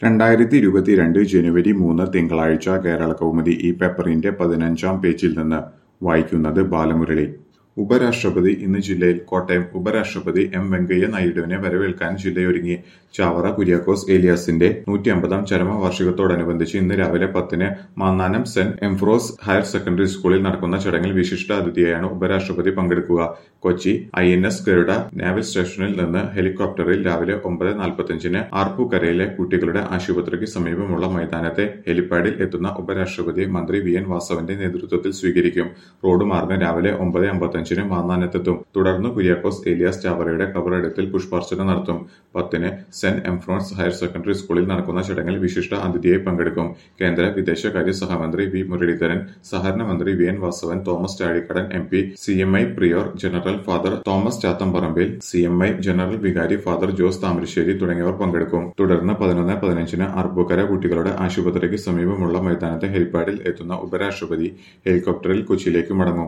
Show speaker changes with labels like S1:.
S1: 2022 ജനുവരി 3 തിങ്കളാഴ്ച കേരളകൗമുദി ഈ പേപ്പറിന്റെ 15-ാം പേജിൽ നിന്ന് വായിക്കുന്നത് ബാലമുരളി. ഉപരാഷ്ട്രപതി ഇന്ന് ജില്ലയിൽ. കോട്ടയം ഉപരാഷ്ട്രപതി എം വെങ്കയ്യ നായിഡുവിനെ വരവേൽക്കാൻ ജില്ലയൊരുങ്ങി. ചാവറ കുര്യാക്കോസ് ഏലിയാസിന്റെ 150-ാം ചരമവാർഷികത്തോടനുബന്ധിച്ച് ഇന്ന് രാവിലെ 10-ന് Mannanam saint Ephrem's higher secondary സ്കൂളിൽ നടക്കുന്ന ചടങ്ങിൽ വിശിഷ്ട അതിഥിയായാണ് ഉപരാഷ്ട്രപതി പങ്കെടുക്കുക. കൊച്ചി INS ഗരുഡ നാവൽ സ്റ്റേഷനിൽ നിന്ന് ഹെലികോപ്റ്ററിൽ രാവിലെ 9:45-ന് ആർപ്പൂക്കരയിലെ കുട്ടികളുടെ ആശുപത്രിക്ക് സമീപമുള്ള മൈതാനത്തെ ഹെലിപ്പാഡിൽ എത്തുന്ന ഉപരാഷ്ട്രപതിയെ മന്ത്രി VN വാസവന്റെ നേതൃത്വത്തിൽ സ്വീകരിക്കും. റോഡ് മാർഗം രാവിലെ 9:55-ന് മാന്നാനത്തെത്തും. തുടർന്ന് കുര്യാക്കോസ് ഏലിയാസ് ചാവറയുടെ ഖബറിടത്തിൽ പുഷ്പാർച്ചന നടത്തും. 10-ന് സെന്റ് എംഫ്രോൺസ് ഹയർ സെക്കൻഡറി സ്കൂളിൽ നടക്കുന്ന ചടങ്ങിൽ വിശിഷ്ട അതിഥിയായി പങ്കെടുക്കും. കേന്ദ്ര വിദേശകാര്യ സഹമന്ത്രി വി മുരളീധരൻ, സഹകരണ മന്ത്രി VN Vasavan, Thomas Chazhikadan MP, CMI prior general father Thomas Chathamparampil, CMI general വികാരി ഫാദർ ജോസ് താമരശ്ശേരി തുടങ്ങിയവർ പങ്കെടുക്കും. തുടർന്ന് 11:15-ന് ആർപ്പൂക്കര കുട്ടികളുടെ ആശുപത്രിക്ക് സമീപമുള്ള മൈതാനത്തെ ഹെലിപ്പാഡിൽ എത്തുന്ന ഉപരാഷ്ട്രപതി ഹെലികോപ്റ്ററിൽ കൊച്ചിയിലേക്ക് മടങ്ങും.